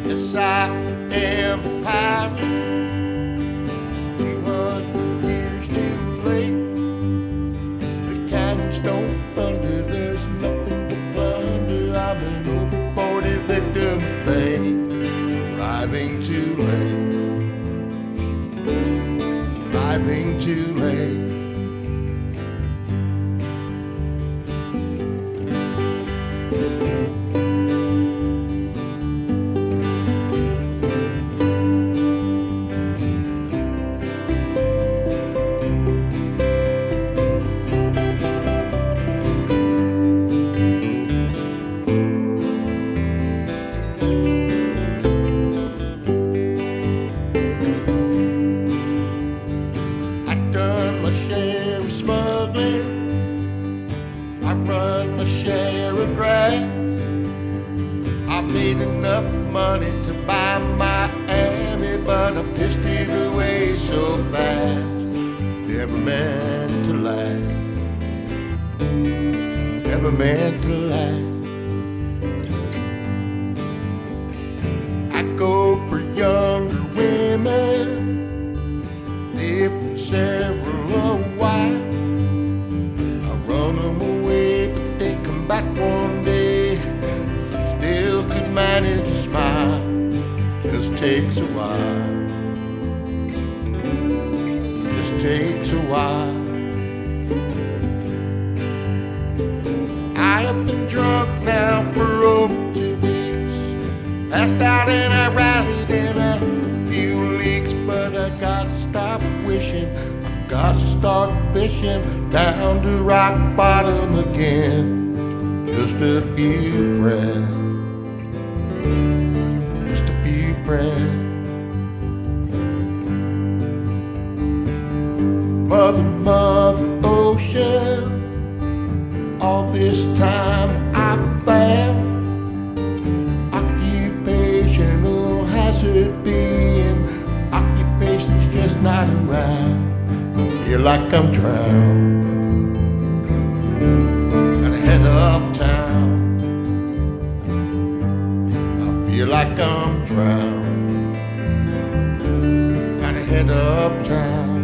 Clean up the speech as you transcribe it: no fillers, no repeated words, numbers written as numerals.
Yes, I am a pirate. 200 years too late. The cannons don't thunder. There's nothing to plunder. I'm an over 40 victim of fate. Arriving too late. Arriving too late. My share of smuggling, I run my share of grass. I made enough money to buy Miami, but I pissed it away so fast. Never meant to last. Never meant to last. I go for younger women, live for several a while. I run them away, but they come back one day. Still could manage to smile. Just takes a while. Just takes a while. I have been drunk now for over 2 weeks. Passed out and I rallied in a few leaks, but I gotta stop wishing. I've gotta start fishing down to rock bottom again. Just a few friends. Just a few friends. Mother, Mother Ocean, all this time I've found occupation, oh, has it been? Occupation's just not around. Feel like I'm drowned. Gotta head uptown. I feel like I'm drowned. Gotta head uptown.